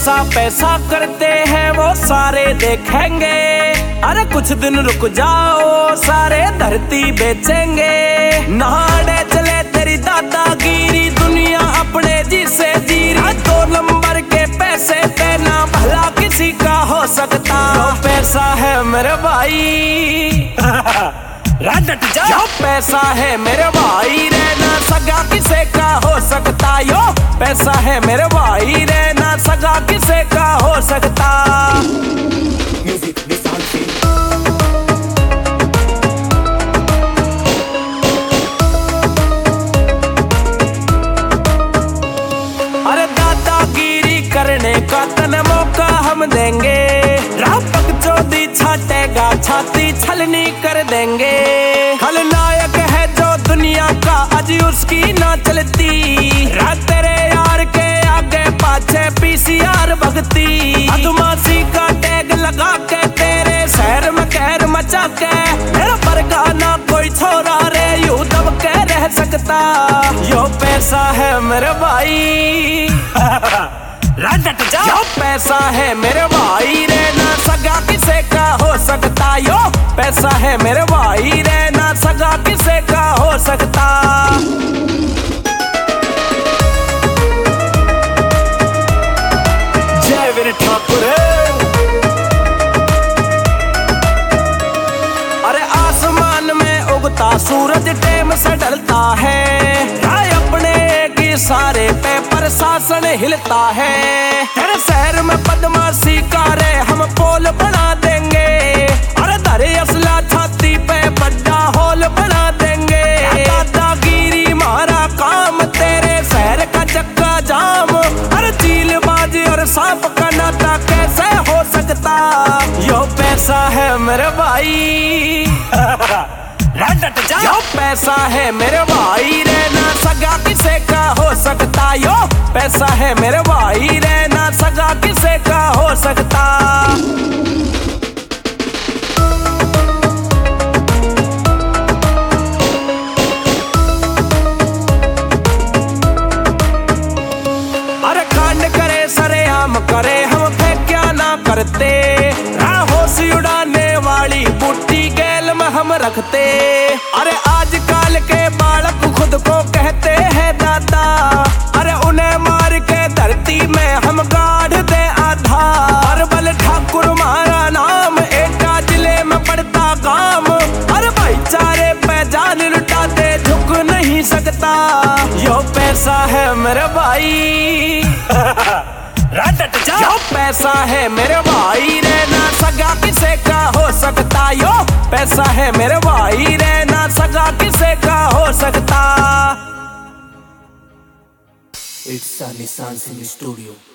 पैसा पैसा करते हैं वो सारे देखेंगे। अरे कुछ दिन रुक जाओ सारे धरती बेचेंगे। नहाने चले तेरी दादागिरी दुनिया अपने जी से जी रही। 2 नंबर के पैसे पे ना भला किसी का हो सकता। जो पैसा है मेरे भाई डट जा। जो पैसा है मेरे भाई रहना सगा किसे का हो सकता। यो पैसा है मेरे भाई रहना सगा किसे का हो सकता। अरे दादागिरी करने का तन मौका हम देंगे। रापक चौधरी छाटेगा छाती छलनी कर देंगे। खलनायक है जो दुनिया का अजी उसकी ना चलती। तेरे यार के आगे पाछे पीसीआर भगती। बदमाशी का टैग लगा के तेरे शहर में कहर मचा के मेरा बरगाना कोई छोरा रे यूं दब के रह सकता। यो पैसा है मेरे भाई डट जा। यो पैसा है मेरे भाई रहना सगा किसे का हो सकता। यो पैसा है मेरे भाई रहना सगा किसे का हो सकता। जय वीर ठाकुर। अरे आसमान में उगता सूरज टेम से ढलता है। अपने की सारे पे प्रशासन हिलता है। तेरे शहर में बदमाशी करे हम पोल बना देंगे। अरे धरे असला छाती पे बड़ा होल बना देंगे। दादागिरी मारा काम तेरे शहर का चक्का जाम। अरे चीलबाजी और सांप का नाता कैसे हो सकता। यो पैसा है मेरे भाई डट जा। यो पैसा है मेरे भाई रहना सगा किसे का हो सकता। यो पैसा है मेरे भाई रहना सगा किसे का हो सकता। अरे कांड करे सरेआम करे हम फेंक क्या ना करते। होश उड़ाने वाली बुट्टी गैल में हम रखते। अरे आजकल के बालक खुद को कहते हैं दादा। अरे उन्हें मार के धरती में हम गाड़ दे आधा। अरबल ठाकुर हमारा नाम एटा जिले में पड़ता गांव। अरे भाईचारे पे जान लुटा दे झुक नहीं सकता। यो पैसा है मेरे भाई डट जा। यो पैसा है मेरे भाई रहना सगा किसे का हो सकता। यो पैसा है मेरे भाई रहना सगा किसे का हो सकता। It's Sunny Sun Singh Studio.